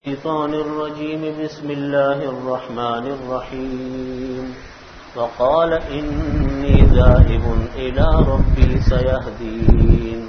الشيطان الرجيم بسم الله الرحمن الرحيم وقال إني ذاهب إلى ربي سيهدين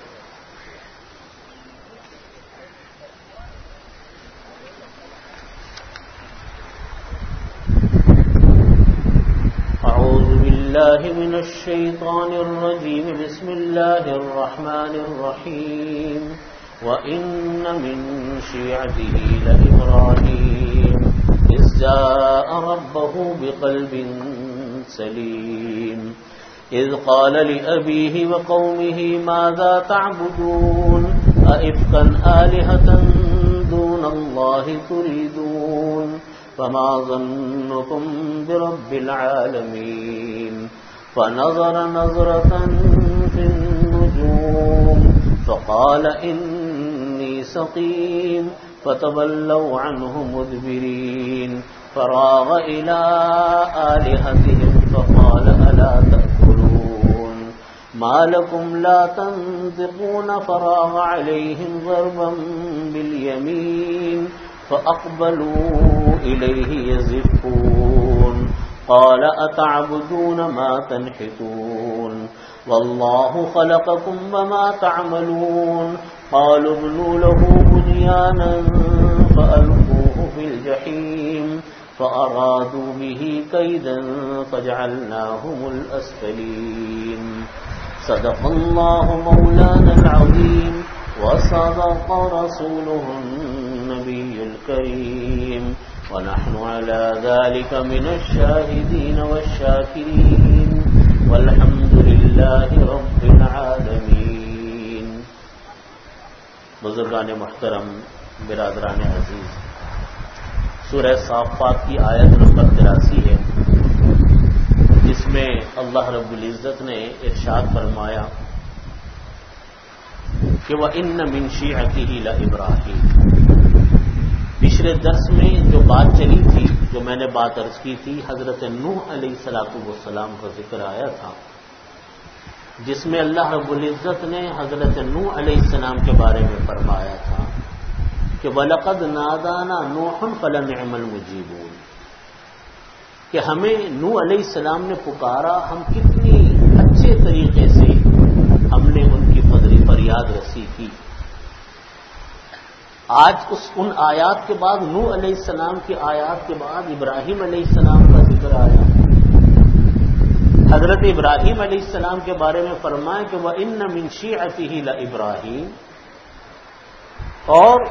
أعوذ بالله من الشيطان الرجيم بسم الله الرحمن الرحيم وَإِنَّ مِن شِيعَتِهِ لَإِبْرَاهِيمَ إِذْ جَاءَ رَبَّهُ بِقَلْبٍ سَلِيمٍ إِذْ قَالَ لِأَبِيهِ وَقَوْمِهِ مَاذَا تَعْبُدُونَ أَئِفْكًا آلِهَةً دُونَ اللَّهِ تُرِيدُونَ فَمَا ظَنُّكُمْ بِرَبِّ الْعَالَمِينَ فَنَظَرَ نَظْرَةً فِي النُّجُومِ فقال إني سقيم فتولوا عنه مدبرين فراغ إلى آلهتهم فقال ألا تأكلون ما لكم لا تنطقون فراغ عليهم ضربا باليمين فأقبلوا إليه يزفون قال أتعبدون ما تنحتون والله خلقكم وما تعملون قالوا ابنوا له بنيانا فألقوه في الجحيم فأرادوا به كيدا فجعلناهم الأسفلين صدق الله مولانا العظيم وصدق رسوله النبي الكريم ونحن على ذلك من الشاهدين والشاكرين والحمد للہ رب العالمین۔ بزرگان محترم، برادران عزیز، سورہ صافات کی آیت نمبر 83 ہے، جس میں اللہ رب العزت نے ارشاد فرمایا کہ وَإِنَّ مِن شِيعَتِهِ لَإِبْرَاهِيمَ۔ پچھلے درس میں جو بات چلی تھی، جو میں نے بات عرض کی تھی، حضرت نوح علیہ السلام کا ذکر آیا تھا، جس میں اللہ رب العزت نے حضرت نوح علیہ السلام کے بارے میں فرمایا تھا کہ وَلَقَدْ نَادَانَا نُوحٌ فَلَنِعْمَ الْمُجِيبُونَ، کہ ہمیں نوح علیہ السلام نے پکارا، ہم کتنی اچھے طریقے سے ہم نے ان کی فریاد رسی کی۔ آج ان آیات کے بعد، نوح علیہ السلام کی آیات کے بعد ابراہیم علیہ السلام کا ذکر آیا۔ حضرت ابراہیم علیہ السلام کے بارے میں فرمایا کہ وَإِنَّ مِن شِيعَتِهِ لَإِبْرَاهِيمَ، اور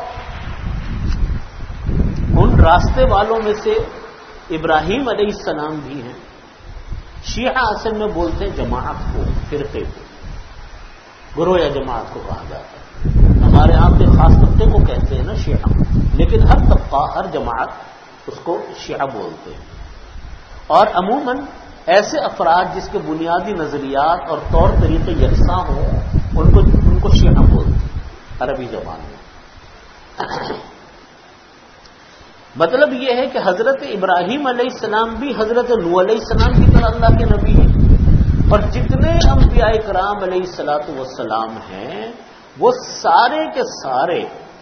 ان راستے والوں میں سے ابراہیم علیہ السلام بھی ہیں۔ شیعہ اصل میں بولتے ہیں جماعت کو، فرقے کو، گروہ یا جماعت کو کہا جاتا ہے۔ ہمارے ہاں کے خاص طبقے کو کہتے ہیں نا شیعہ، لیکن ہر طبقہ، ہر جماعت اس کو شیعہ بولتے ہیں۔ اور عموماً ایسے افراد جس کے بنیادی نظریات اور طور طریقے یکساں ہوں ان کو شیعہ بولتے ہیں عربی زبان میں۔ مطلب یہ ہے کہ حضرت ابراہیم علیہ السلام بھی حضرت نوح علیہ السلام کی طرح اللہ کے نبی ہیں، اور جتنے انبیاء کرام علیہ الصلوۃ والسلام ہیں وہ سارے کے سارے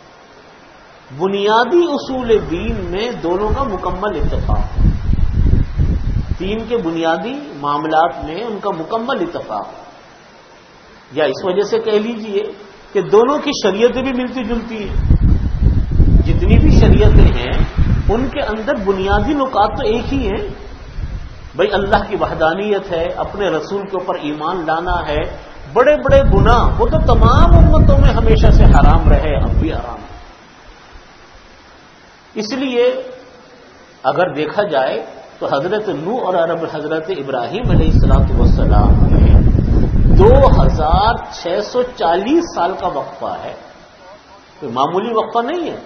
بنیادی اصول دین میں دونوں کا مکمل اتفاق ہے۔ دین کے بنیادی معاملات میں ان کا مکمل اتفاق ہے، یا اس وجہ سے کہہ لیجئے کہ دونوں کی شریعتیں بھی ملتی جلتی ہیں۔ جتنی بھی شریعتیں ہیں ان کے اندر بنیادی نکات تو ایک ہی ہیں، بھئی اللہ کی وحدانیت ہے، اپنے رسول کے اوپر ایمان لانا ہے۔ بڑے بڑے گناہ وہ تو تمام امتوں میں ہمیشہ سے حرام رہے، اب بھی حرام ہے۔ اس لیے اگر دیکھا جائے تو حضرت نوح اور حضرت ابراہیم علیہ السلام میں 2640 سال کا وقفہ ہے، کوئی معمولی وقفہ نہیں ہے۔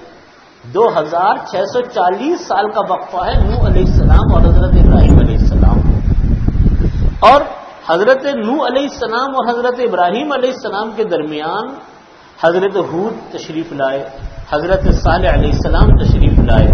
2640 سال کا وقفہ ہے نوح علیہ السلام اور حضرت ابراہیم علیہ السلام، اور حضرت نوح علیہ السلام اور حضرت ابراہیم علیہ السلام کے درمیان حضرت ہود تشریف لائے، حضرت صالح علیہ السلام تشریف لائے۔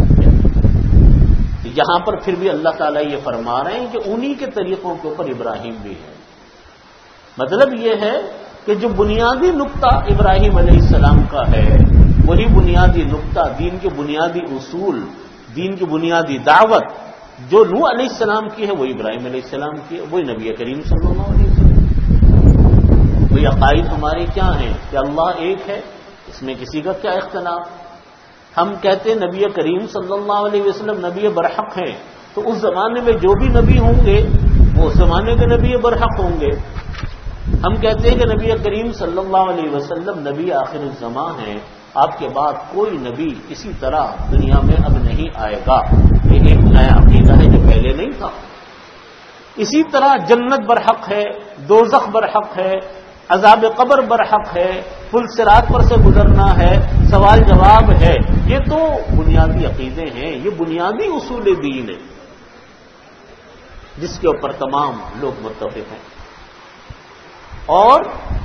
یہاں پر پھر بھی اللہ تعالیٰ یہ فرما رہے ہیں کہ انہی کے طریقوں کے اوپر ابراہیم بھی ہے۔ مطلب یہ ہے کہ جو بنیادی نقطہ ابراہیم علیہ السلام کا ہے وہی بنیادی نقطہ، دین کے بنیادی اصول، دین کی بنیادی دعوت جو نوح علیہ السلام کی ہے وہ ابراہیم علیہ السلام کی ہے، وہی نبی کریم صلی اللہ علیہ وسلم۔ وہی عقائد ہمارے کیا ہیں کہ اللہ ایک ہے، اس میں کسی کا کیا اختلاف۔ ہم کہتے ہیں نبی کریم صلی اللہ علیہ وسلم نبی برحق ہیں، تو اس زمانے میں جو بھی نبی ہوں گے وہ اس زمانے کے نبی برحق ہوں گے۔ ہم کہتے ہیں کہ نبی کریم صلی اللہ علیہ وسلم نبی آخر الزمان ہیں، آپ کے بعد کوئی نبی اسی طرح دنیا میں اب نہیں آئے گا۔ یہ ایک نیا عقیدہ ہے جو پہلے نہیں تھا۔ اسی طرح جنت برحق ہے، دوزخ برحق ہے، عذاب قبر برحق ہے، پل صراط پر سے گزرنا ہے، سوال جواب ہے۔ یہ تو بنیادی عقیدے ہیں، یہ بنیادی اصول دین ہے جس کے اوپر تمام لوگ متفق ہیں۔ اور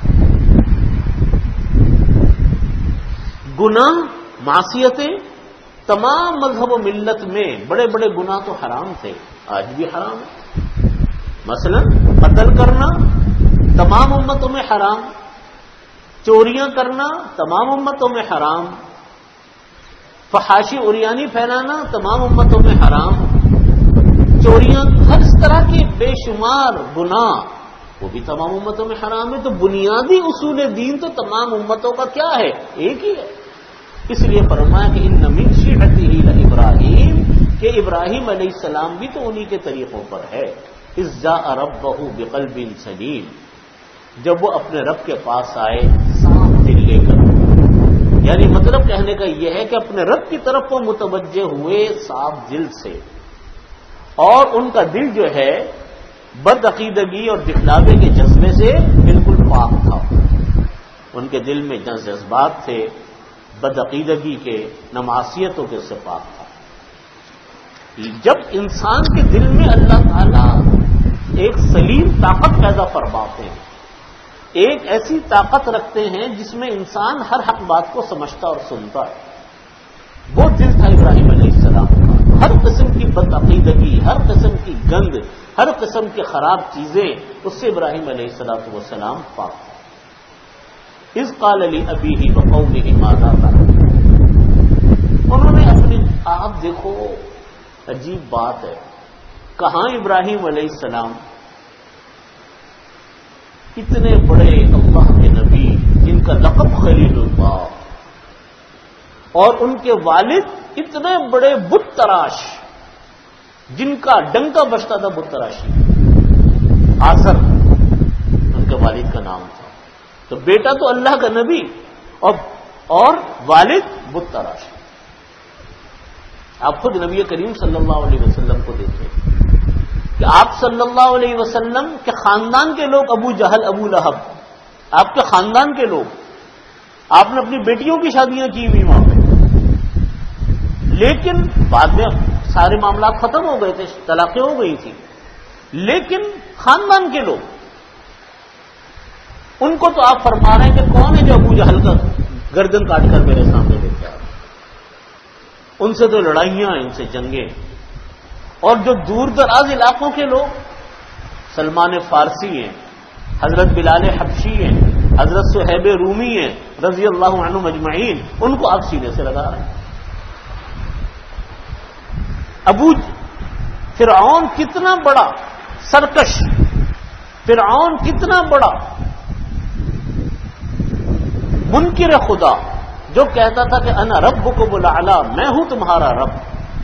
گناہ، معصیتیں، تمام مذہب و ملت میں بڑے بڑے گناہ تو حرام تھے، آج بھی حرام ہے۔ مثلا قتل کرنا تمام امتوں میں حرام، چوریاں کرنا تمام امتوں میں حرام، فحاشی عریانی پھیلانا تمام امتوں میں حرام، چوریاں، ہر اس طرح کے بے شمار گناہ وہ بھی تمام امتوں میں حرام ہے۔ تو بنیادی اصول دین تو تمام امتوں کا کیا ہے؟ ایک ہی ہے۔ اس لیے فرمایا کہ ان من شیعتہ لابراہیم، کہ ابراہیم علیہ السلام بھی تو انہی کے طریقوں پر ہے۔ اذ جاء ربہ بقلب سلیم، جب وہ اپنے رب کے پاس آئے صاف دل لے کر، یعنی مطلب کہنے کا یہ ہے کہ اپنے رب کی طرف وہ متوجہ ہوئے صاف دل سے، اور ان کا دل جو ہے بدعقیدگی اور دکھلاوے کے جذبے سے بالکل پاک تھا۔ ان کے دل میں نہ جذبات تھے بدعقیدگی کے، نہ معصیتوں کے، سے پاک تھا۔ جب انسان کے دل میں اللہ تعالیٰ ایک سلیم طاقت پیدا فرماتے ہیں، ایک ایسی طاقت رکھتے ہیں جس میں انسان ہر حق بات کو سمجھتا اور سنتا ہے، وہ دل تھا ابراہیم علیہ السلام کا۔ ہر قسم کی بدعقیدگی، ہر قسم کی گند، ہر قسم کی خراب چیزیں اس سے ابراہیم علیہ السلام پاک تھا۔ اذ قال لأبیہ وقومہ ماذا تعبدون، انہوں نے اپنی، آپ دیکھو عجیب بات ہے، کہاں ابراہیم علیہ السلام اتنے بڑے اللہ کے نبی جن کا لقب خلیل اللہ، اور ان کے والد اتنے بڑے بت تراش جن کا ڈنکا بجتا تھا بت تراشی، آزر ان کے والد کا نام تھا۔ تو بیٹا تو اللہ کا نبی اور والد بت تراش۔ آپ خود نبی کریم صلی اللہ علیہ وسلم کو دیکھیں کہ آپ صلی اللہ علیہ وسلم کے خاندان کے لوگ، ابو جہل، ابو لہب، آپ کے خاندان کے لوگ، آپ نے اپنی بیٹیوں کی شادیاں کی ہوئی وہاں پہ، لیکن بعد میں سارے معاملات ختم ہو گئے تھے، طلاقیں ہو گئی تھی، لیکن خاندان کے لوگ، ان کو تو آپ فرما رہے ہیں کہ کون ہے جو ابو جہل کا گردن کاٹ کر میرے سامنے لے کے آ رہا ہے؟ ان سے تو لڑائیاں، ان سے جنگیں۔ اور جو دور دراز علاقوں کے لوگ، سلمان فارسی ہیں، حضرت بلال حبشی ہیں، حضرت صہیب رومی ہیں رضی اللہ عنہم اجمعین، ان کو آپ سینے سے لگا رہے ہیں۔ فرعون کتنا بڑا سرکش، فرعون کتنا بڑا منکر خدا، جو کہتا تھا کہ انا ربکم الاعلی، میں ہوں تمہارا رب،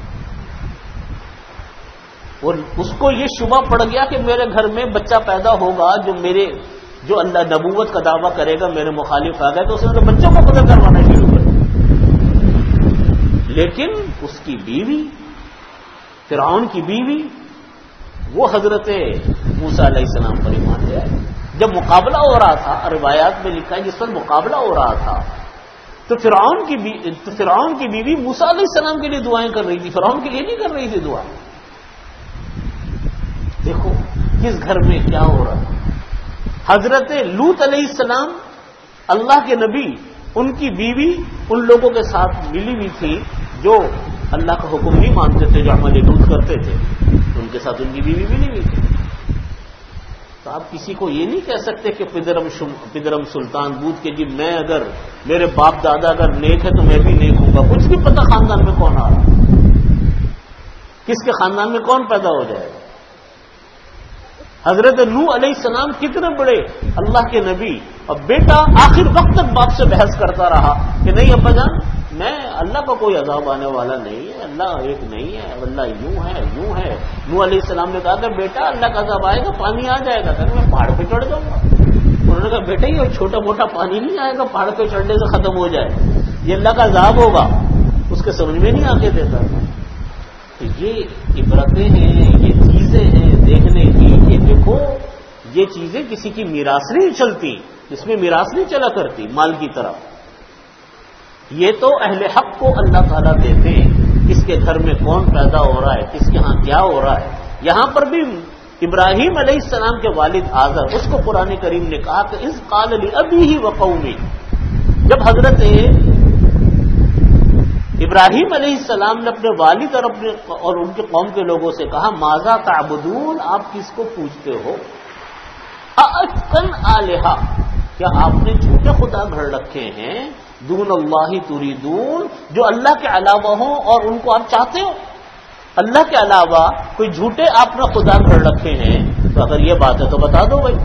اور اس کو یہ شبہ پڑ گیا کہ میرے گھر میں بچہ پیدا ہوگا جو اللہ نبوت کا دعویٰ کرے گا، میرے مخالف آ گئے، تو اس نے بچوں کو قتل کروانا شروع کر دیا۔ لیکن اس کی بیوی، فرعون کی بیوی، وہ حضرت موسیٰ علیہ السلام پر ایمان لے آئے۔ جب مقابلہ ہو رہا تھا، روایات میں لکھا ہے جس پر مقابلہ ہو رہا تھا، تو فرعون کی بیوی موسیٰ علیہ السلام کے لیے دعائیں کر رہی تھی، فرعون کے لیے نہیں کر رہی تھی دعا۔ دیکھو کس گھر میں کیا ہو رہا ہے۔ حضرت لوط علیہ السلام، اللہ کے نبی، ان کی بیوی ان لوگوں کے ساتھ ملی ہوئی تھی جو اللہ کا حکم نہیں مانتے تھے، جو عمل لوط کرتے تھے، ان کے ساتھ ان کی بیوی ملی ہوئی تھی۔ تو آپ کسی کو یہ نہیں کہہ سکتے کہ پدرم سلطان بود کے جی میں اگر میرے باپ دادا اگر نیک ہے تو میں بھی نیک ہوں گا. کچھ نہیں پتا خاندان میں کون آ رہا، کس کے خاندان میں کون پیدا ہو جائے گا. حضرت نوح علیہ السلام کتنے بڑے اللہ کے نبی، اور بیٹا آخر وقت تک باپ سے بحث کرتا رہا کہ نہیں ابا جان میں اللہ کا کوئی عذاب آنے والا نہیں ہے، اللہ ایک نہیں ہے، اللہ یوں ہے یوں ہے. نوح علیہ السلام نے کہا کہ بیٹا اللہ کا عذاب آئے گا، پانی آ جائے گا، کہ میں پہاڑ پہ چڑھ جاؤں گا. انہوں نے کہا بیٹا یہ چھوٹا موٹا پانی نہیں آئے گا پہاڑ پہ چڑھنے سے ختم ہو جائے، یہ اللہ کا عذاب ہوگا. اس کے سمجھ میں نہیں آتے دیتا. تو یہ عبرتیں ہیں، یہ چیزیں ہیں دیکھنے کی کہ دیکھو یہ چیزیں کسی کی میراث نہیں چلتی، جس میں میراث نہیں چلا کرتی مال کی طرح. یہ تو اہل حق کو اللہ تعالیٰ دیتے ہیں، کس کے گھر میں کون پیدا ہو رہا ہے، کس کے ہاں کیا ہو رہا ہے. یہاں پر بھی ابراہیم علیہ السلام کے والد آزر، اس کو قرآن کریم نے کہا کہ اذ قال لأبیہ وقومہ، جب حضرت ابراہیم علیہ السلام نے اپنے والد اور ان کے قوم کے لوگوں سے کہا ماذا تعبدون، آپ کس کو پوچھتے ہو، اَأَفْكًا آلِهَةً، کیا آپ نے جھوٹے خدا گھڑ رکھے ہیں، دون اللہ تریدون، جو اللہ کے علاوہ ہوں اور ان کو آپ چاہتے ہو. اللہ کے علاوہ کوئی جھوٹے آپ نے خدا گھڑ رکھے ہیں، تو اگر یہ بات ہے تو بتا دو بھائی.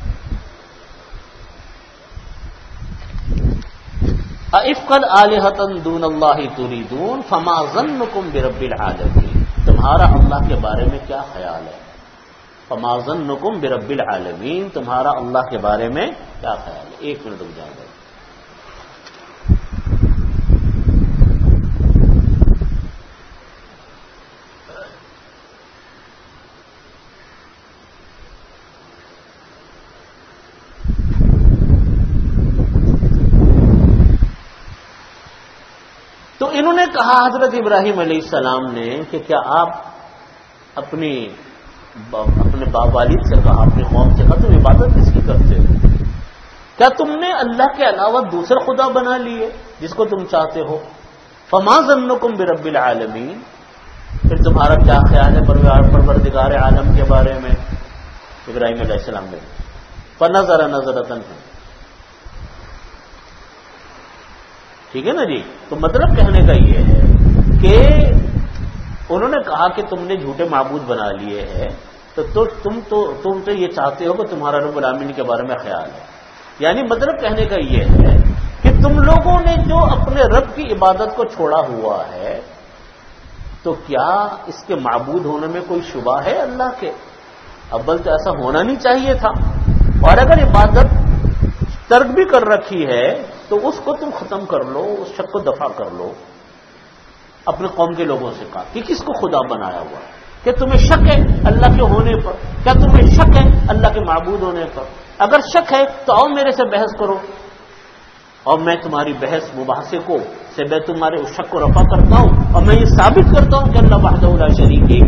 اَأَفْكًا آلِهَةً دون اللہ تریدون فما ظنکم برب العالمین، تمہارا اللہ کے بارے میں کیا خیال ہے. فما ظنکم برب العالمین، تمہارا اللہ کے بارے میں کیا خیال ہے. 1 منٹ رک جائیں گے. تو انہوں نے کہا حضرت ابراہیم علیہ السلام نے کہ کیا آپ اپنے والد سے کہا، اپنے قوم سے کہا تم عبادت کس کی کرتے ہو، کیا تم نے اللہ کے علاوہ دوسرے خدا بنا لیے جس کو تم چاہتے ہو. فما ظنکم برب العالمین، پھر تمہارا کیا خیال ہے پروردگار عالم کے بارے میں. ابراہیم علیہ السلام نے فنظر نظرۃ، ٹھیک ہے نا جی. تو مطلب کہنے کا یہ ہے کہ انہوں نے کہا کہ تم نے جھوٹے معبود بنا لیے ہیں، تو تم تو یہ چاہتے ہو کہ تمہارا رب العالمین کے بارے میں خیال ہے. یعنی مطلب کہنے کا یہ ہے کہ تم لوگوں نے جو اپنے رب کی عبادت کو چھوڑا ہوا ہے، تو کیا اس کے معبود ہونے میں کوئی شبہ ہے اللہ کے؟ اول تو ایسا ہونا نہیں چاہیے تھا. اور اگر عبادت ترک بھی کر رکھی ہے تو اس کو تم ختم کر لو، اس شک کو دفع کر لو. اپنے قوم کے لوگوں سے کہا کہ کس کو خدا بنایا ہوا ہے، کہ تمہیں شک ہے اللہ کے ہونے پر، کیا تمہیں شک ہے اللہ کے معبود ہونے پر؟ اگر شک ہے تو آؤ میرے سے بحث کرو، اور میں تمہاری بحث مباحثے کو سے میں تمہارے اس شک کو رفع کرتا ہوں، اور میں یہ ثابت کرتا ہوں کہ اللہ وحدہ لا شریک ہے.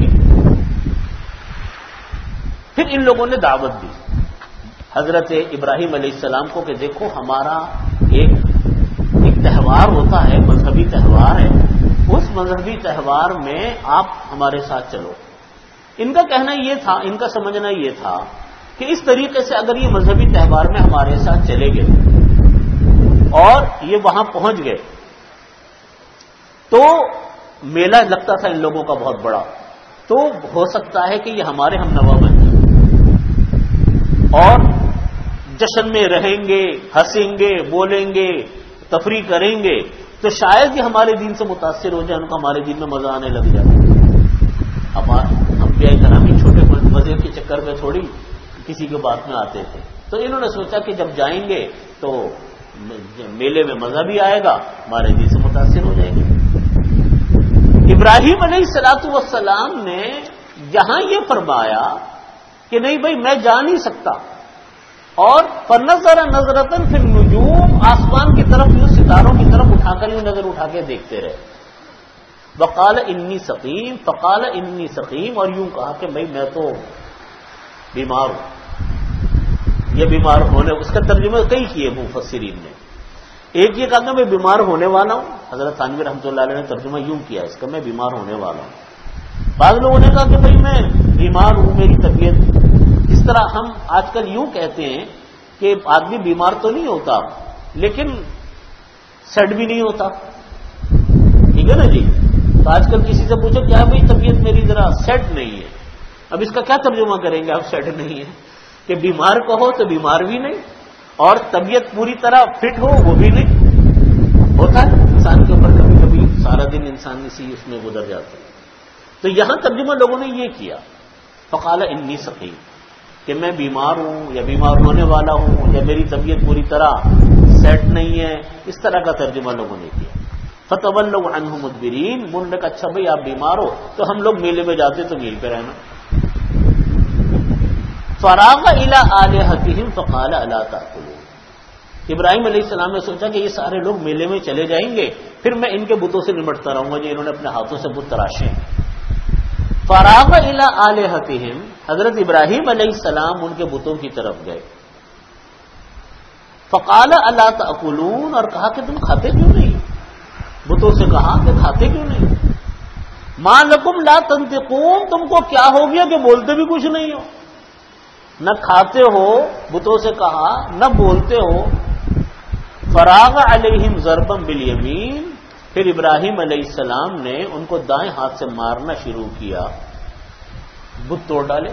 پھر ان لوگوں نے دعوت دی حضرت ابراہیم علیہ السلام کو کہ دیکھو ہمارا ایک تہوار ہوتا ہے، مذہبی تہوار ہے، اس مذہبی تہوار میں آپ ہمارے ساتھ چلو. ان کا کہنا یہ تھا، ان کا سمجھنا یہ تھا کہ اس طریقے سے اگر یہ مذہبی تہوار میں ہمارے ساتھ چلے گئے اور یہ وہاں پہنچ گئے تو میلہ لگتا تھا ان لوگوں کا بہت بڑا، تو ہو سکتا ہے کہ یہ ہمارے ہم نوا بن جائیں اور جشن میں رہیں گے، ہنسیں گے، بولیں گے، تفریح کریں گے، تو شاید یہ ہمارے دین سے متاثر ہو جائے، ان کو ہمارے دین میں مزہ آنے لگ جائے. اب ہم بیائی کرامی چھوٹے مذہب کے چکر میں تھوڑی کسی کے بات میں آتے تھے. تو انہوں نے سوچا کہ جب جائیں گے تو میلے میں مزہ بھی آئے گا، ہمارے دین سے متاثر ہو جائیں گے. ابراہیم علیہ السلام نے یہاں یہ فرمایا کہ نہیں بھائی میں جا نہیں سکتا، اور فنظر نظرۃ فی النجوم، آسمان کی طرف یوں ستاروں کی طرف اٹھا کر یوں نظر اٹھا کے دیکھتے رہے. وقال انی سقیم، فقال انی سقیم، اور یوں کہا کہ بھائی میں تو بیمار ہوں. یہ بیمار ہونے، اس کا ترجمہ کئی کیے مفسرین نے. ایک یہ کہا کہ میں بیمار ہونے والا ہوں، حضرت تھانوی رحمۃ اللہ علیہ نے ترجمہ یوں کیا اس کا، میں بیمار ہونے والا ہوں. بعض لوگوں نے کہا کہ بھائی میں بیمار ہوں، میری طبیعت اس طرح ہم آج کل یوں کہتے ہیں کہ آدمی بیمار تو نہیں ہوتا لیکن سیٹ بھی نہیں ہوتا، ٹھیک ہے نا جی؟ تو آج کل کسی سے پوچھو کیا بھائی طبیعت میری ذرا سیٹ نہیں ہے، اب اس کا کیا ترجمہ کریں گے آپ سیٹ نہیں ہے؟ کہ بیمار کہو تو بیمار بھی نہیں اور طبیعت پوری طرح فٹ ہو وہ بھی نہیں ہوتا ہے انسان کے اوپر، کبھی کبھی سارا دن انسان اسی اس میں گزر جاتا ہے۔ تو یہاں ترجمہ لوگوں نے یہ کیا، فقال انی سقیم، کہ میں بیمار ہوں یا بیمار ہونے والا ہوں یا میری طبیعت پوری طرح سیٹ نہیں ہے، اس طرح کا ترجمہ لوگوں نے کیا۔ فتولوا عنہ مدبرین، انہوں نے کہا اچھا بھائی آپ بیمار ہو تو ہم لوگ میلے میں جاتے تو یہیں پہ رہنا۔ فراغ الی آلہتہم فقال الا تاکلون، ابراہیم علیہ السلام نے سوچا کہ یہ سارے لوگ میلے میں چلے جائیں گے پھر میں ان کے بتوں سے نمٹتا رہوں گا جو انہوں نے اپنے ہاتھوں سے بت تراشے۔ فراغ الی آلہتہم، حضرت ابراہیم علیہ السلام ان کے بتوں کی طرف گئے۔ فقال الا تاکلون، اور کہا کہ تم کھاتے کیوں نہیں؟ بتوں سے کہا کہ کھاتے کیوں نہیں؟ ما لکم لا تنطقون، تم کو کیا ہو گیا کہ بولتے بھی کچھ نہیں ہو؟ نہ کھاتے ہو، بتوں سے کہا، نہ بولتے ہو۔ فراغ علیہم ضربا بالیمین، پھر ابراہیم علیہ السلام نے ان کو دائیں ہاتھ سے مارنا شروع کیا، بت توڑ ڈالے۔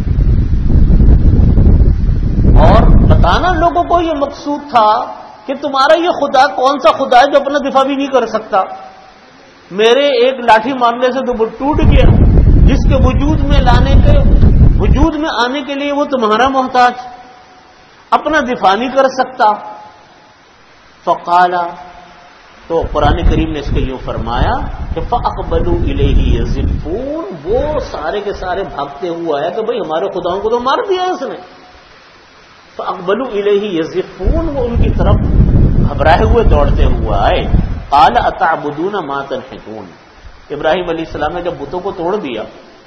اور بتانا لوگوں کو یہ مقصود تھا کہ تمہارا یہ خدا کون سا خدا ہے جو اپنا دفاع بھی نہیں کر سکتا؟ میرے ایک لاٹھی مارنے سے تو بت ٹوٹ گیا، جس کے وجود میں آنے کے لیے وہ تمہارا محتاج، اپنا دفاع نہیں کر سکتا۔ فقالا، تو قرآن کریم نے اس کے یوں فرمایا کہ فَأَقْبَلُوا إِلَيْهِ يَزِفُّونَ، وہ سارے کے سارے بھاگتے ہوئے آئے کہ بھئی ہمارے خداؤں کو تو مار دیا اس نے۔ فَأَقْبَلُوا إِلَيْهِ يَزِفُّونَ، وہ ان کی طرف گھبرائے ہوئے دوڑتے ہوئے آئے۔ قَالَ أَتَعْبُدُونَ مَا تَنْحِتُونَ، ابراہیم علیہ السلام نے جب بتوں کو توڑ دیا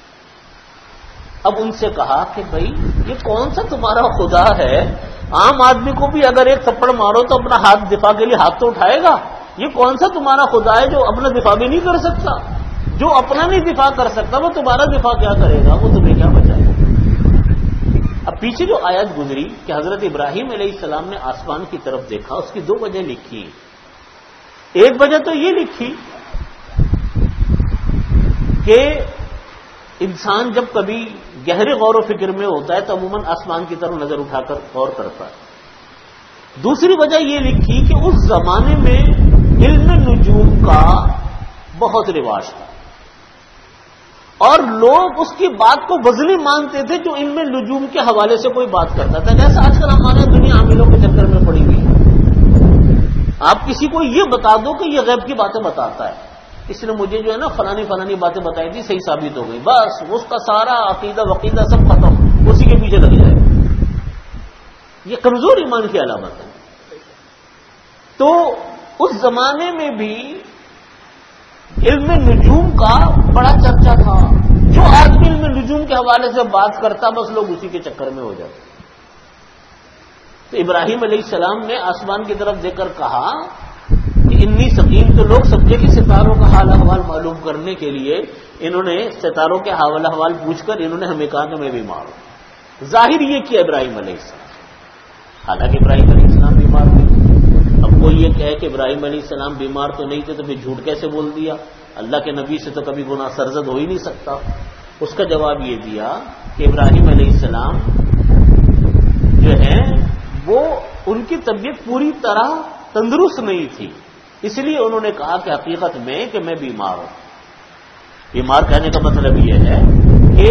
اب ان سے کہا کہ بھئی یہ کون سا تمہارا خدا ہے؟ عام آدمی کو بھی اگر ایک تھپڑ مارو تو اپنا ہاتھ دفاع کے لیے ہاتھ تو اٹھائے گا، یہ کون سا تمہارا خدا ہے جو اپنا دفاع بھی نہیں کر سکتا؟ جو اپنا نہیں دفاع کر سکتا وہ تمہارا دفاع کیا کرے گا؟ وہ تمہیں کیا بچائے گا؟ اب پیچھے جو آیت گزری کہ حضرت ابراہیم علیہ السلام نے آسمان کی طرف دیکھا، اس کی دو وجہ لکھی۔ ایک وجہ تو یہ لکھی کہ انسان جب کبھی گہرے غور و فکر میں ہوتا ہے تو عموماً آسمان کی طرف نظر اٹھا کر غور کرتا ہے۔ دوسری وجہ یہ لکھی کہ اس زمانے میں علم نجوم کا بہت رواج تھا اور لوگ اس کی بات کو وزنی مانتے تھے جو علم نجوم کے حوالے سے کوئی بات کرتا تھا، جیسا آج کل ہمارے دنیا عاملوں کے چکر میں پڑی ہوئی ہے۔ آپ کسی کو یہ بتا دو کہ یہ غیب کی باتیں بتاتا ہے، اس نے مجھے جو ہے نا فلانی باتیں بتائی تھی، صحیح ثابت ہو گئی، بس اس کا سارا عقیدہ وقیدہ سب ختم، اسی کے پیچھے لگ جائے۔ یہ کمزور ایمان کی علامت ہے۔ تو اس زمانے میں بھی علم نجوم کا بڑا چرچا تھا، جو آدمی علم نجوم کے حوالے سے بات کرتا بس لوگ اسی کے چکر میں ہو جاتے۔ تو ابراہیم علیہ السلام نے آسمان کی طرف دیکھ کر کہا کہ انی سقیم، تو لوگ سمجھے کہ ستاروں کا حال احوال معلوم کرنے کے لیے انہوں نے ستاروں کے حال احوال پوچھ کر انہوں نے ہمیں کہا کہ میں بیمار ہوں۔ ظاہر یہ کیا ابراہیم علیہ السلام، حالانکہ ابراہیم علیہ السلام بیمار نہیں۔ اب کوئی یہ کہے کہ ابراہیم علیہ السلام بیمار تو نہیں تھے تو پھر جھوٹ کیسے بول دیا؟ اللہ کے نبی سے تو کبھی گناہ سرزد ہو ہی نہیں سکتا۔ اس کا جواب یہ دیا کہ ابراہیم علیہ السلام جو ہے وہ ان کی طبیعت پوری طرح تندرست نہیں تھی، اس لیے انہوں نے کہا کہ حقیقت میں کہ میں بیمار ہوں۔ بیمار کہنے کا مطلب یہ ہے کہ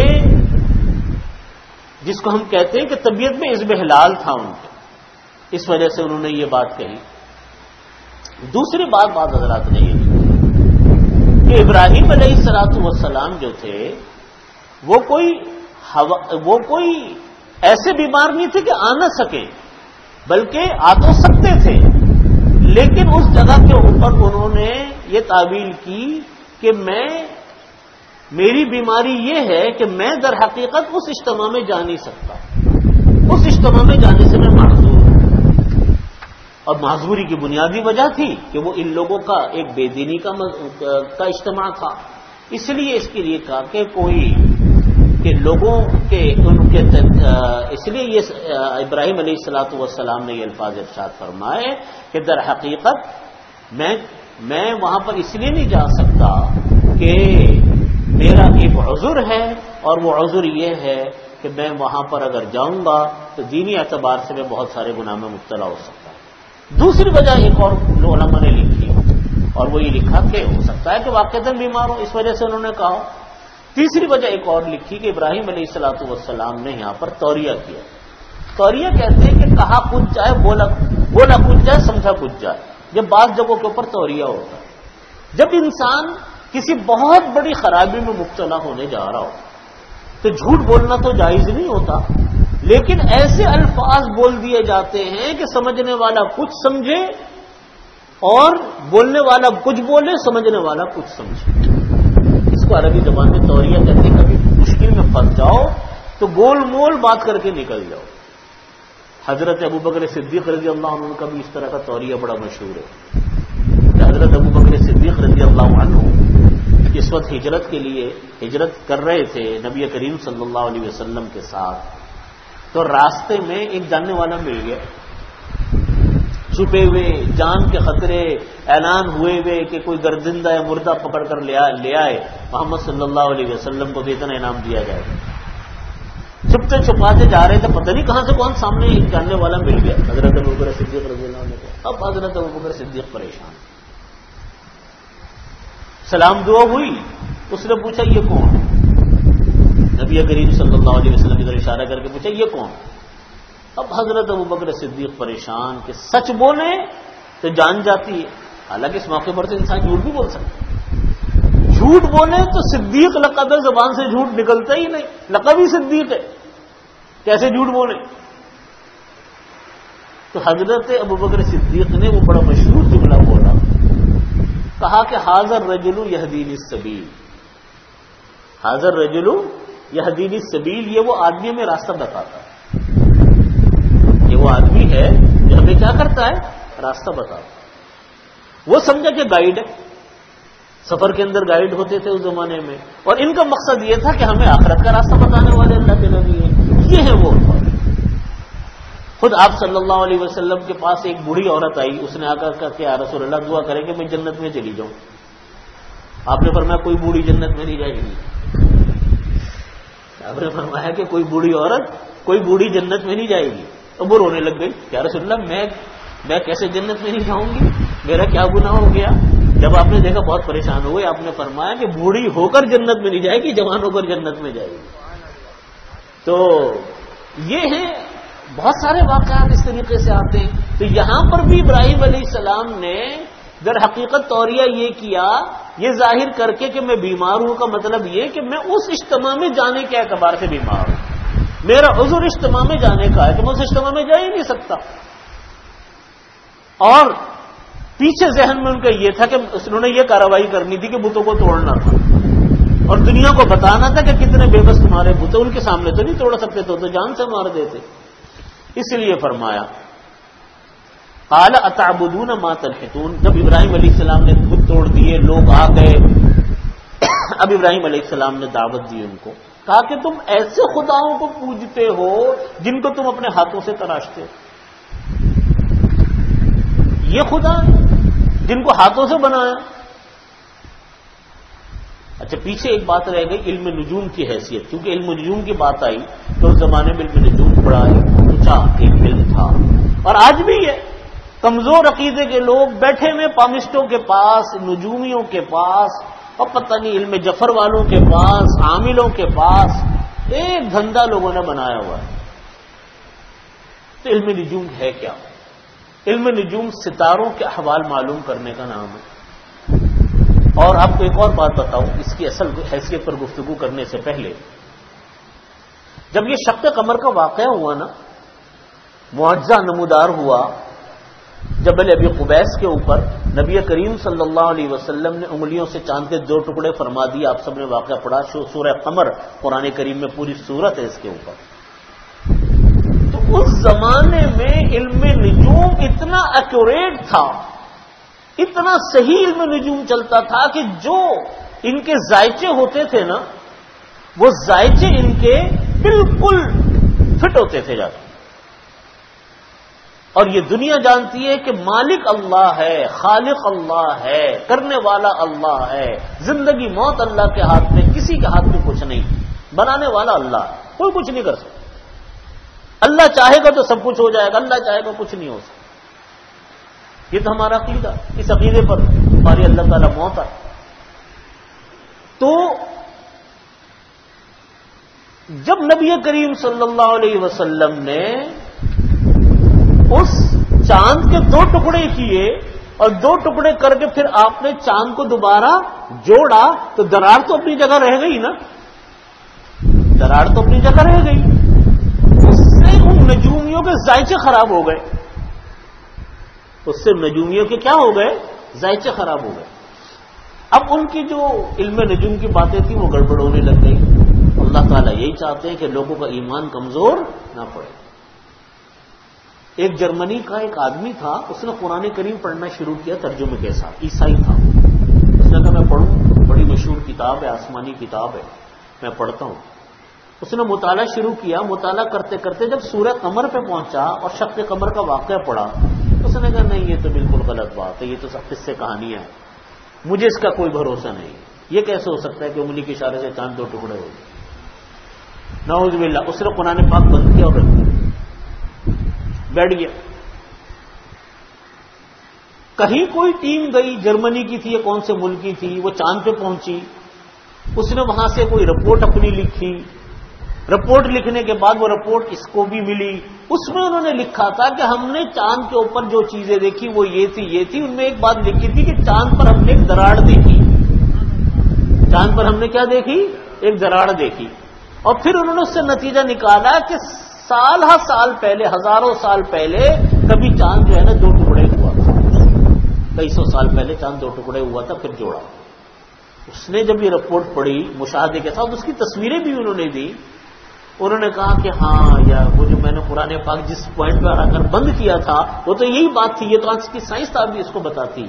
جس کو ہم کہتے ہیں کہ طبیعت میں اضمحلال تھا ان کے، اس وجہ سے انہوں نے یہ بات کہی۔ دوسری بات حضرات نے یہ کی کہ ابراہیم علیہ والسلام جو تھے وہ کوئی ایسے بیمار نہیں تھے کہ آ نہ سکے، بلکہ آ تو سکتے تھے، لیکن اس جگہ کے اوپر انہوں نے یہ تعویل کی کہ میری بیماری یہ ہے کہ میں در حقیقت اس اجتماع میں جا نہیں سکتا، اس اجتماع میں جانے سے میں معذور ہوں۔ اور معذوری کی بنیادی وجہ تھی کہ وہ ان لوگوں کا ایک بے دینی کا اجتماع تھا، اس لیے اس کے لیے کہا کہ کوئی کہ لوگوں کے ان کے اس لیے یہ ابراہیم علیہ الصلوۃ والسلام نے یہ الفاظ ارشاد فرمائے کہ در حقیقت میں وہاں پر اس لیے نہیں جا سکتا کہ میرا ایک عذر ہے، اور وہ عذر یہ ہے کہ میں وہاں پر اگر جاؤں گا تو دینی اعتبار سے میں بہت سارے گناہ میں مبتلا ہو سکتا ہوں۔ دوسری وجہ ایک اور علماء نے لکھی، اور وہ یہ لکھا کہ ہو سکتا ہے کہ واقعتاً بیمار ہو، اس وجہ سے انہوں نے کہا۔ تیسری وجہ ایک اور لکھی کہ ابراہیم علیہ الصلوۃ والسلام نے یہاں پر توریہ کیا۔ توریہ کہتے ہیں کہ کہا کچھ جائے، بولا کچھ جائے، سمجھا کچھ جائے۔ جب بعض جگہوں کے اوپر توریہ ہوتا ہے، جب انسان کسی بہت بڑی خرابی میں مبتلا ہونے جا رہا ہو تو جھوٹ بولنا تو جائز نہیں ہوتا، لیکن ایسے الفاظ بول دیے جاتے ہیں کہ سمجھنے والا کچھ سمجھے اور بولنے والا کچھ بولے، سمجھنے والا کچھ سمجھے۔ اس کو عربی زبان میں توریہ کہتے ہیں۔ کبھی مشکل میں پھنس جاؤ تو گول مول بات کر کے نکل جاؤ۔ حضرت ابوبکر صدیق رضی اللہ عنہ کا بھی اس طرح کا توریہ بڑا مشہور ہے کہ حضرت ابوبکر صدیق رضی اللہ عنہ اس وقت ہجرت کے لیے ہجرت کر رہے تھے نبی کریم صلی اللہ علیہ وسلم کے ساتھ، تو راستے میں ایک جاننے والا مل گیا، چھپے ہوئے، جان کے خطرے اعلان ہوئے ہوئے کہ کوئی گردندہ یا مردہ پکڑ کر لے آئے محمد صلی اللہ علیہ وسلم کو تو اتنا انعام دیا جائے گا۔ چھپتے چھپاتے جا رہے تھے، پتہ نہیں کہاں سے کون سامنے ایک جاننے والا مل گیا حضرت ابوبکر صدیق رضی اللہ عنہ کو۔ اب حضرت ابوبکر صدیق پریشان، سلام دعا ہوئی، اس نے پوچھا یہ کون؟ نبی کریم صلی اللہ علیہ وسلم ادھر اشارہ کر کے پوچھا یہ کون؟ اب حضرت ابوبکر صدیق پریشان کہ سچ بولیں تو جان جاتی ہے، حالانکہ اس موقع پر تو انسان جھوٹ بھی بول سکتا ہے، جھوٹ بولیں تو صدیق لقب ہے، زبان سے جھوٹ نکلتا ہی نہیں، لقب ہی صدیق ہے، کیسے جھوٹ بولیں؟ تو حضرت ابوبکر صدیق نے وہ بڑا مشہور جملہ بولا، کہا کہ حاضر رجل یہدینی السبیل، حاضر رجل یہدینی السبیل، یہ وہ آدمی ہمیں راستہ بتاتا ہے، یہ وہ آدمی ہے جو ہمیں کیا کرتا ہے؟ راستہ بتاتا ہے۔ وہ سمجھا کہ گائیڈ ہے، سفر کے اندر گائیڈ ہوتے تھے اس زمانے میں، اور ان کا مقصد یہ تھا کہ ہمیں آخرت کا راستہ بتانے والے اللہ کے نبی ہیں، یہ ہے وہ۔ خود آپ صلی اللہ علیہ وسلم کے پاس ایک بوڑھی عورت آئی، اس نے آ کر کہا کہ یا رسول اللہ دعا کریں کہ میں جنت میں چلی جاؤں۔ آپ نے فرمایا کوئی بوڑھی جنت میں نہیں جائے گی، آپ نے فرمایا کہ کوئی بوڑھی عورت، کوئی بوڑھی جنت میں نہیں جائے گی، تو وہ رونے لگ گئی، یا رسول اللہ میں کیسے جنت میں نہیں جاؤں گی، میرا کیا گناہ ہو گیا؟ جب آپ نے دیکھا بہت پریشان ہوئے، آپ نے فرمایا کہ بوڑھی ہو کر جنت میں نہیں جائے گی، جوان ہو کر جنت میں جائے گی۔ تو یہ ہیں بہت سارے واقعات اس طریقے سے آتے ہیں۔ تو یہاں پر بھی ابراہیم علیہ السلام نے در حقیقت توریہ یہ کیا، یہ ظاہر کر کے کہ میں بیمار ہوں کا مطلب یہ کہ میں اس اجتماع میں جانے کے اعتبار سے بیمار ہوں، میرا عذر اجتماع میں جانے کا ہے کہ میں اس اجتماع میں جا ہی نہیں سکتا۔ اور پیچھے ذہن میں ان کا یہ تھا کہ انہوں نے یہ کارروائی کرنی تھی کہ بتوں کو توڑنا تھا اور دنیا کو بتانا تھا کہ کتنے بے بس تمہارے بت، ان کے سامنے تو نہیں توڑ سکتے تو جان سے مار دیتے، اس لیے فرمایا قال اتعبدون ما تنحتون۔ جب ابراہیم علیہ السلام نے بت توڑ دیے، لوگ آ گئے، اب ابراہیم علیہ السلام نے دعوت دی ان کو، کہا کہ تم ایسے خداؤں کو پوجتے ہو جن کو تم اپنے ہاتھوں سے تراشتے ہو، یہ خدا جن کو ہاتھوں سے بنایا۔ اچھا پیچھے ایک بات رہ گئی علم نجوم کی حیثیت، کیونکہ علم نجوم کی بات آئی تو اس زمانے میں علم نجوم بڑا اونچا ایک علم تھا، اور آج بھی ہے۔ کمزور عقیدے کے لوگ بیٹھے ہوئے پامسٹوں کے پاس، نجومیوں کے پاس، اور پتہ نہیں علم جفر والوں کے پاس، عاملوں کے پاس، ایک دھندا لوگوں نے بنایا ہوا ہے۔ تو علم نجوم ہے کیا؟ علم نجوم ستاروں کے احوال معلوم کرنے کا نام ہے۔ اور آپ کو ایک اور بات بتاؤں اس کی اصل حیثیت پر گفتگو کرنے سے پہلے، جب یہ شق قمر کا واقعہ ہوا نا، معجزہ نمودار ہوا، جبل ابی قبیس کے اوپر نبی کریم صلی اللہ علیہ وسلم نے انگلیوں سے چاند کے 2 ٹکڑے فرما دیے، آپ سب نے واقعہ پڑھا، سورہ قمر قرآن کریم میں پوری سورت ہے اس کے اوپر۔ تو اس زمانے میں علم نجوم اتنا ایکوریٹ تھا، اتنا صحیح علم نجوم چلتا تھا کہ جو ان کے ذائچے ہوتے تھے نا، وہ ذائچے ان کے بالکل فٹ ہوتے تھے جاتے. اور یہ دنیا جانتی ہے کہ مالک اللہ ہے، خالق اللہ ہے، کرنے والا اللہ ہے، زندگی موت اللہ کے ہاتھ میں، کسی کے ہاتھ میں کچھ نہیں، بنانے والا اللہ، کوئی کچھ نہیں کر سکتا. اللہ چاہے گا تو سب کچھ ہو جائے گا، اللہ چاہے گا کچھ نہیں ہو سکتا. یہ تو ہمارا عقیدہ، اس عقیدے پر ہماری اللہ تعالیٰ موت آئے. تو جب نبی کریم صلی اللہ علیہ وسلم نے اس چاند کے 2 ٹکڑے کیے اور 2 ٹکڑے کر کے پھر آپ نے چاند کو دوبارہ جوڑا تو دراڑ تو اپنی جگہ رہ گئی نا، دراڑ تو اپنی جگہ رہ گئی. اس سے ان نجومیوں کے ذائچے خراب ہو گئے، اس سے نجومیوں کے کیا ہو گئے؟ ذائچے خراب ہو گئے. اب ان کی جو علم نجوم کی باتیں تھیں وہ گڑبڑ ہونے لگ گئی. اللہ تعالیٰ یہی چاہتے ہیں کہ لوگوں کا ایمان کمزور نہ پڑے. ایک جرمنی کا ایک آدمی تھا، اس نے قرآن کریم پڑھنا شروع کیا ترجمے کے ساتھ، عیسائی تھا. اس نے کہا میں پڑھوں، بڑی مشہور کتاب ہے، آسمانی کتاب ہے، میں پڑھتا ہوں. اس نے مطالعہ شروع کیا، مطالعہ کرتے کرتے جب سورہ قمر پہ پہنچا اور شق قمر کا واقعہ پڑھا، اس نے کہا نہیں یہ تو بالکل غلط بات ہے، یہ تو سب قصے کہانیاں ہیں، مجھے اس کا کوئی بھروسہ نہیں. یہ کیسے ہو سکتا ہے کہ انگلی کے اشارے سے چاند 2 ٹکڑے ہو گئے؟ نعوذ باللہ. اس نے قرآن پاک بند کیا اور رکھ دیا، بیٹھ گیا. کہیں کوئی ٹیم گئی، جرمنی کی تھی یا کون سے ملک کی تھی، وہ چاند پہ پہنچی، اس نے وہاں سے کوئی رپورٹ اپنی لکھی. رپورٹ لکھنے کے بعد وہ رپورٹ اس کو بھی ملی. اس میں انہوں نے لکھا تھا کہ ہم نے چاند کے اوپر جو چیزیں دیکھی وہ یہ تھی. ان میں ایک بات لکھی تھی کہ چاند پر ہم نے ایک دراڑ دیکھی، چاند پر ہم نے کیا دیکھی؟ ایک دراڑ دیکھی. اور پھر انہوں نے اس سے نتیجہ نکالا کہ سال ہر سال پہلے، ہزاروں سال پہلے کبھی چاند جو ہے نا 2 ٹکڑے ہوا تھا، کئی سو سال پہلے چاند 2 ٹکڑے ہوا تھا، پھر جوڑا. اس نے جب یہ رپورٹ پڑھی مشاہدے کے ساتھ، اس کی تصویریں بھی انہوں نے دی. انہوں نے کہا کہ ہاں یار وہ جو میں نے قرآن پاک جس پوائنٹ پہ آ کر بند کیا تھا وہ تو یہی بات تھی، یہ تو آج کی سائنس بھی اس کو بتاتی.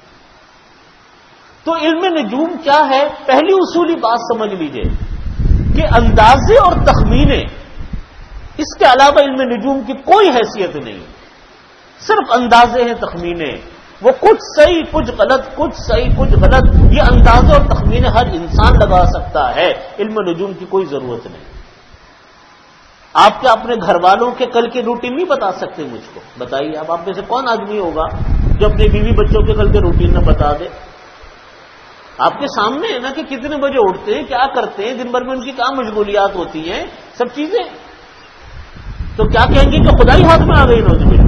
تو علم نجوم کیا ہے؟ پہلی اصولی بات سمجھ لیجئے کہ اندازے اور تخمینے، اس کے علاوہ علم نجوم کی کوئی حیثیت نہیں، صرف اندازے ہیں، تخمینے. وہ کچھ صحیح کچھ غلط، کچھ صحیح کچھ غلط، یہ اندازے اور تخمینے ہر انسان لگا سکتا ہے. علم نجوم کی کوئی ضرورت نہیں. آپ کیا اپنے گھر والوں کے کل کی روٹین نہیں بتا سکتے مجھ کو؟ بتائیے. اب آپ میں سے کون آدمی ہوگا جو اپنے بیوی بچوں کے کل کے روٹین نہ بتا دے؟ آپ کے سامنے ہے نا کہ کتنے بجے اٹھتے ہیں، کیا کرتے ہیں، دن بھر میں ان کی کیا مشغولیات ہوتی ہیں، سب چیزیں. تو کیا کہیں گے کہ خدا ہی ہاتھ میں آ گئی نوز باللہ.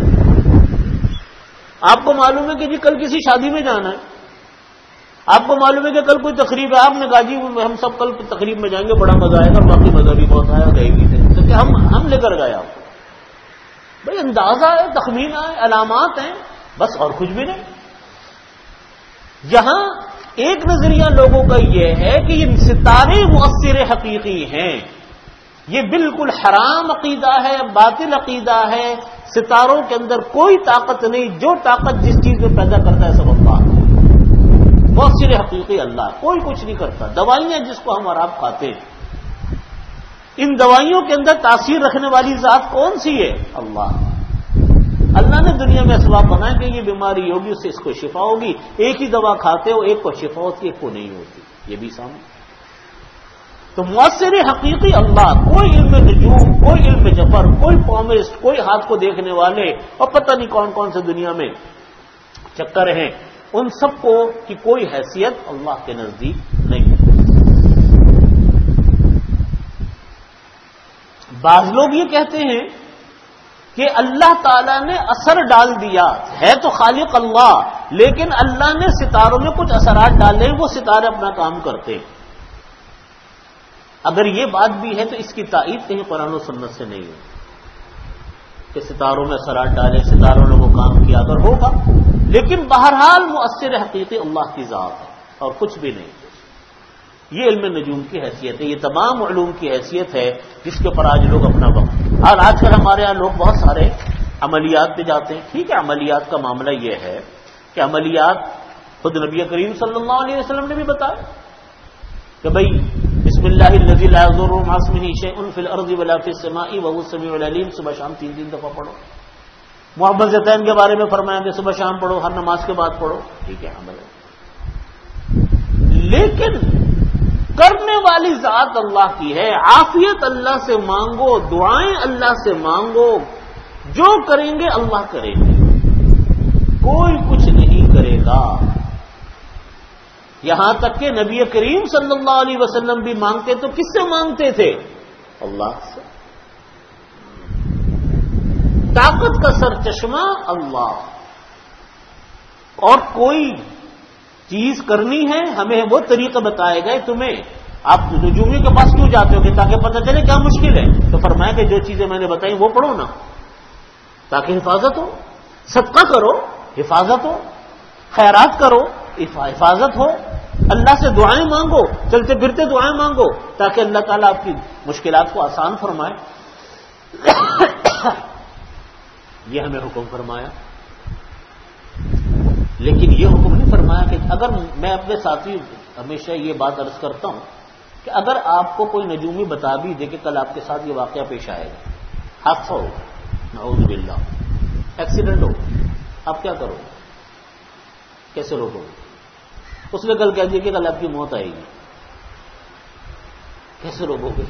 آپ کو معلوم ہے کہ جی کل کسی شادی میں جانا ہے، آپ کو معلوم ہے کہ کل کوئی تقریب ہے، آپ نے کہا جی ہم سب کل تقریب میں جائیں گے، بڑا مزہ آئے گا، باقی مزہ بھی بہت آیا، گئے بھی تھے، تو کہ ہم لے کر گئے آپ کو. بھائی اندازہ ہے، تخمینہ ہے، علامات ہیں، بس اور کچھ بھی نہیں. یہاں ایک نظریہ لوگوں کا یہ ہے کہ یہ ستارے مؤثر حقیقی ہیں. یہ بالکل حرام عقیدہ ہے، باطل عقیدہ ہے. ستاروں کے اندر کوئی طاقت نہیں، جو طاقت جس چیز میں پیدا کرتا ہے سب اللہ ہے. مؤثر حقیقی اللہ، کوئی کچھ نہیں کرتا. دوائیاں جس کو ہم اور آپ کھاتے ہیں، ان دوائیوں کے اندر تاثیر رکھنے والی ذات کون سی ہے؟ اللہ. اللہ نے دنیا میں اسباب بنائے کہ یہ بیماری ہوگی، اس سے اس کو شفا ہوگی. ایک ہی دوا کھاتے ہو، ایک کو شفا ہوتی ہے، ایک کو نہیں ہوتی. یہ بھی سامنے. تو مؤثر حقیقی اللہ. کوئی علم نجوم، کوئی علم جفر، کوئی پومسٹ، کوئی ہاتھ کو دیکھنے والے اور پتہ نہیں کون کون سے دنیا میں چکر ہیں، ان سب کو کی کوئی حیثیت اللہ کے نزدیک نہیں. بعض لوگ یہ کہتے ہیں کہ اللہ تعالیٰ نے اثر ڈال دیا ہے، تو خالق اللہ، لیکن اللہ نے ستاروں میں کچھ اثرات ڈالے، وہ ستارے اپنا کام کرتے ہیں. اگر یہ بات بھی ہے تو اس کی تائید کہیں قرآن و سنت سے نہیں ہے کہ ستاروں میں اثرات ڈالے، ستاروں نے وہ کام کیا. اگر ہوگا، لیکن بہرحال مؤثر حقیقی اللہ کی ذات ہے اور کچھ بھی نہیں. یہ علم نجوم کی حیثیت ہے، یہ تمام علوم کی حیثیت ہے جس کے اوپر آج لوگ اپنا وقت. اور آج کل ہمارے یہاں لوگ بہت سارے عملیات پہ جاتے ہیں. ٹھیک ہے، عملیات کا معاملہ یہ ہے کہ عملیات خود نبی کریم صلی اللہ علیہ وسلم نے بھی بتایا کہ بھائی اس بسم اللہ الذی لا یضر مع اسمہ شیء فی الارض ولا فی السماء وهو السمیع العلیم، صبح شام 3 دفعہ پڑھو۔ معوذتین کے بارے میں فرمایا کہ صبح شام پڑھو، ہر نماز کے بعد پڑھو، ٹھیک ہے عمل ہے، لیکن کرنے والی ذات اللہ کی ہے، عافیت اللہ سے مانگو، دعائیں اللہ سے مانگو، جو کریں گے اللہ کریں گے، کوئی کچھ نہیں کرے گا۔ یہاں تک کہ نبی کریم صلی اللہ علیہ وسلم بھی مانگتے تو کس سے مانگتے تھے؟ اللہ سے۔ طاقت کا سر چشمہ اللہ، اور کوئی چیز کرنی ہے ہمیں وہ طریقہ بتائے گئے تمہیں، آپ نجومیوں کے پاس کیوں جاتے ہو کہ تاکہ پتہ چلے کیا مشکل ہے؟ تو فرمایا کہ جو چیزیں میں نے بتائی وہ پڑھو نا، تاکہ حفاظت ہو، صدقہ کرو حفاظت ہو، خیرات کرو حفاظت ہو، اللہ سے دعائیں مانگو، چلتے پھرتے دعائیں مانگو تاکہ اللہ تعالیٰ آپ کی مشکلات کو آسان فرمائے۔ یہ ہمیں حکم فرمایا، لیکن یہ حکم نہیں فرمایا کہ اگر میں اپنے ساتھی ہمیشہ یہ بات عرض کرتا ہوں کہ اگر آپ کو کوئی نجومی بتا بھی دے کہ کل آپ کے ساتھ یہ واقعہ پیش آئے گا، حادثہ ہو، نعوذ باللہ، ایکسیڈنٹ ہو، آپ کیا کرو گے؟ کیسے روکو گے؟ اس نے کل کہہ دیا کہ کل آپ کی موت آئے گی، کیسے روکو گے؟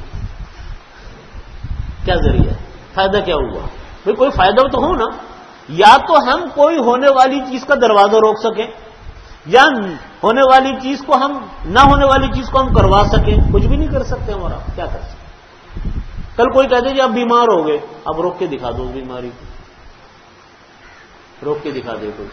کیا ذریعہ ہے؟ فائدہ کیا ہوا؟ بھئی کوئی فائدہ تو ہو نا، یا تو ہم کوئی ہونے والی چیز کا دروازہ روک سکیں، یا ہونے والی چیز کو ہم نہ ہونے والی چیز کو ہم کروا سکیں، کچھ بھی نہیں کر سکتے ہم، اور آپ کیا کر سکتے؟ کل کوئی کہتے جی آپ بیمار ہو گئے، اب روک کے دکھا دو اس بیماری کو، روک کے دکھا دے کوئی۔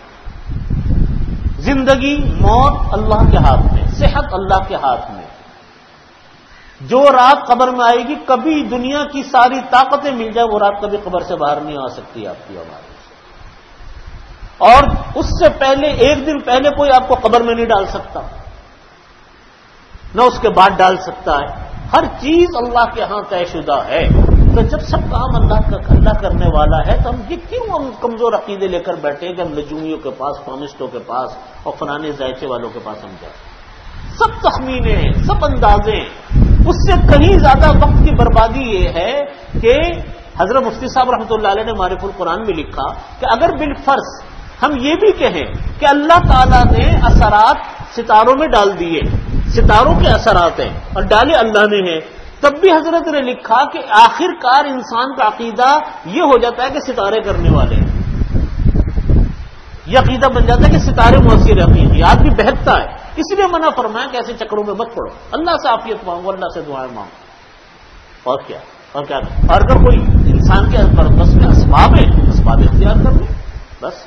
زندگی موت اللہ کے ہاتھ میں، صحت اللہ کے ہاتھ میں، جو رات قبر میں آئے گی، کبھی دنیا کی ساری طاقتیں مل جائے وہ رات کبھی قبر سے باہر نہیں آ سکتی آپ کی آواز، اور اس سے پہلے ایک دن پہلے کوئی آپ کو قبر میں نہیں ڈال سکتا، نہ اس کے بعد ڈال سکتا ہے، ہر چیز اللہ کے ہاں طے شدہ ہے۔ تو جب سب کام اللہ کرنے والا ہے تو ہم یہ کیوں ہم کمزور عقیدے لے کر بیٹھے کہ ہم نجومیوں کے پاس، پامسٹوں کے پاس اور فلانے ذائچے والوں کے پاس ہم جائیں؟ سب تخمینے ہیں، سب اندازے ہیں۔ اس سے کہیں زیادہ وقت کی بربادی یہ ہے کہ حضرت مفتی صاحب رحمۃ اللہ علیہ نے معرف القرآن میں لکھا کہ اگر بالفرض ہم یہ بھی کہیں کہ اللہ تعالیٰ نے اثرات ستاروں میں ڈال دیے، ستاروں کے اثرات ہیں اور ڈالے اللہ نے ہیں، تب بھی حضرت نے لکھا کہ آخر کار انسان کا عقیدہ یہ ہو جاتا ہے کہ ستارے کرنے والے ہیں، یہ عقیدہ بن جاتا ہے کہ ستارے مؤثر ہیں، یاد بھی بہتتا ہے۔ اس لیے منع فرمایا کہ ایسے چکروں میں مت پڑو، اللہ سے عافیت مانگو، اللہ سے دعائیں مانگو، اور کیا اور اگر کوئی انسان کے بس میں اسباب ہیں، اسباب اختیار کر لو بس۔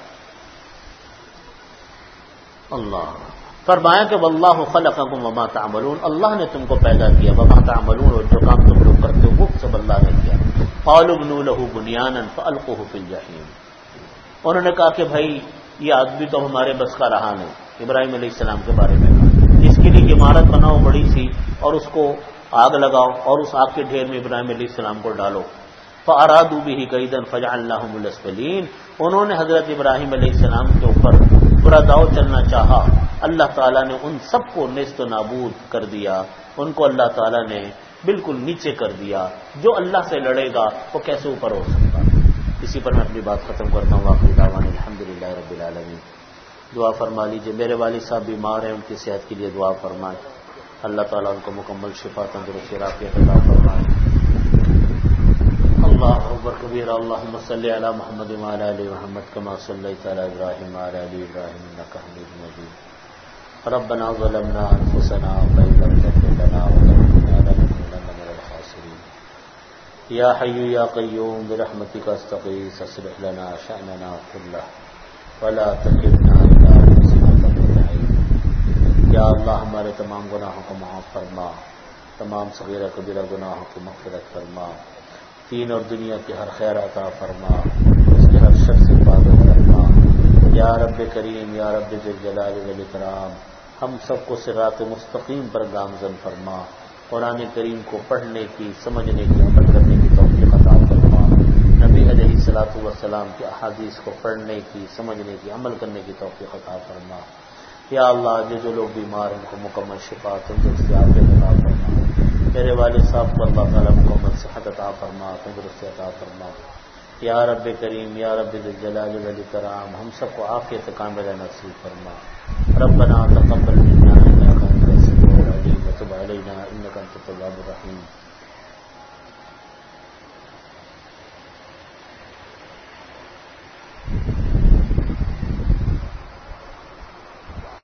اللہ فرمایا کہ واللہ خلقکم وما تعملون، اللہ نے تم کو پیدا کیا، وما تعملون، اور جو کام تم لوگ کرتے ہو وہ سب اللہ نے کیا۔ قالوا ابنوا له بنيانا فالقوه في الجحيم، انہوں نے کہا کہ بھائی یہ آدمی تو ہمارے بس کا رہا نہیں، ابراہیم علیہ السلام کے بارے میں، اس کے لیے عمارت بناؤ بڑی سی اور اس کو آگ لگاؤ اور اس آگ کے ڈھیر میں ابراہیم علیہ السلام کو ڈالو۔ فارادوا به كيدا فجعلناهم الاسفلين، انہوں نے حضرت ابراہیم علیہ السلام کے اوپر برا داؤ چلنا چاہا، اللہ تعالیٰ نے ان سب کو نیست و نابود کر دیا، ان کو اللہ تعالیٰ نے بالکل نیچے کر دیا۔ جو اللہ سے لڑے گا وہ کیسے اوپر ہو سکتا؟ اسی پر میں اپنی بات ختم کرتا ہوں۔ آخری دعوانا الحمدللہ رب العالمین۔ دعا فرما لیجیے، میرے والد صاحب بیمار ہیں، ان کی صحت کے لیے دعا فرمائیں، اللہ تعالیٰ ان کو مکمل شفا تندرستی عافیت عطا فرمائے۔ اللہ اکبر کبیرہ، اللہم صلی علی محمد وعلی آل محمد کما صلیت علی ابراہیم وعلی آل ابراہیم انک حمید مجید۔ ربنا ظلمنا انفسنا وإن لم تغفر لنا وترحمنا لنكونن من الخاسرین۔ یا حی یا قیوم برحمتک استغیث اصلح لنا شأننا كله ولا تکلنا الی انفسنا طرفۃ عین۔ یا اللہ ہمارے تمام گناہوں کو معاف فرما، تمام صغیرہ کبیرہ گناہوں کی مغفرت فرما، دین اور دنیا کی ہر خیر عطا فرما، اس کے ہر شر سے حفاظت فرما۔ یا رب کریم، یا رب ذی الجلال والاکرام، ہم سب کو صراط مستقیم پر گامزن فرما، قرآن کریم کو پڑھنے کی، سمجھنے کی، عمل کرنے کی توفیق عطا فرما، نبی علیہ الصلوۃ والسلام کی احادیث کو پڑھنے کی، سمجھنے کی، عمل کرنے کی توفیق عطا فرما۔ یا اللہ جو لوگ بیمار ہیں ان کو مکمل شفا تندرستی عافیت عطا فرما۔ میرے والد صاحب کو اللہ تعالیٰ مکمل صحت عطا فرما، تندرستی عطا فرما۔ یا رب کریم، یا رب ذی الجلال والاکرام، ہم سب کو عافیت کاملہ نصیب فرما۔ ربنا تقبل منا انک انت السمیع العلیم وتب علینا انک انت التواب الرحیم۔